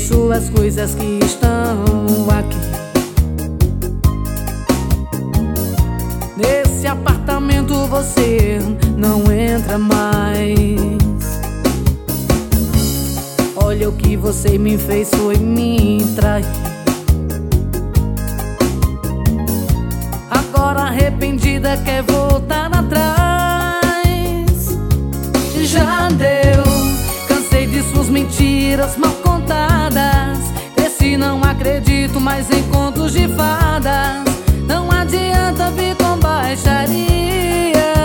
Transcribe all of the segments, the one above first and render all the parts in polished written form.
suas coisas que estão aqui. Nesse apartamento você não entra mais. Olha o que você me fez, foi me trair. Agora arrependida quer voltar atrás. Já deu, cansei de suas mentiras mal contadas. Cresci, não acredito mais em contos de fadas. Não adianta vir com baixaria.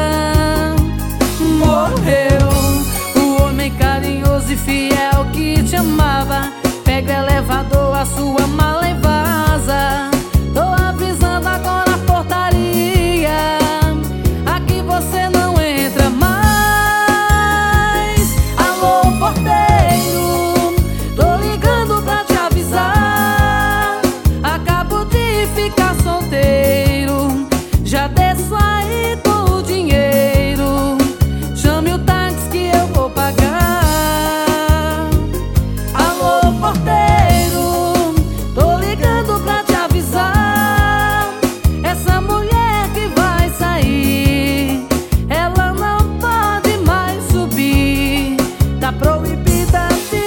Morreu o homem carinhoso e fiel que te amava. Pega o elevador, a sua mala e vaza. Tô avisando agora a portaria, aqui você não entra mais. Alô, porteiro, tô ligando pra te avisar. Acabo de ficar solteiro, já desço aí com o dinheiro. Chame o táxi que eu vou pagar. Alô, porteiro, tô ligando pra te avisar. Essa mulher que vai sair, ela não pode mais subir. Tá proibida de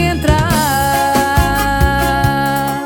entrar.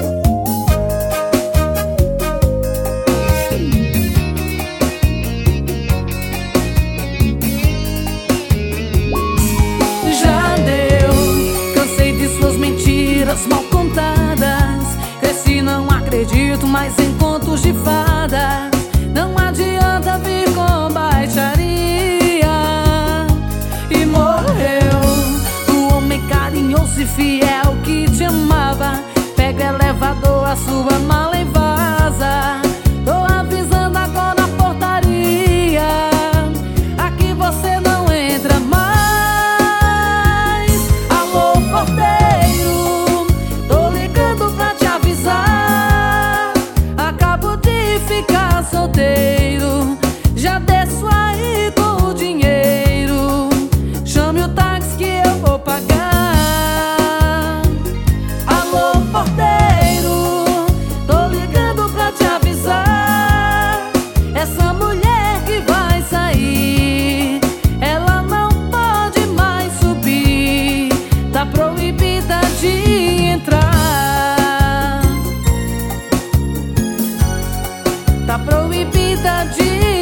Já deu, cansei de suas mentiras mal contadas. Cresci, não acredito mais em contos de fadas. Não adianta vir com baixaria. E morreu o homem carinhoso e fiel que te amava. Pega o elevador, a sua mala e vaza. Tô avisando agora a portaria, aqui você não entra mais. Alô, porteiro, tô ligando pra te avisar. Acabo de ficar solteiro, já desço aí com o dinheiro. Chame o táxi que eu vou pagar. Alô, porteiro, tô ligando pra te avisar. Essa mulher que vai sair, ela não pode mais subir. Tá proibida de entrar. Tá proibida de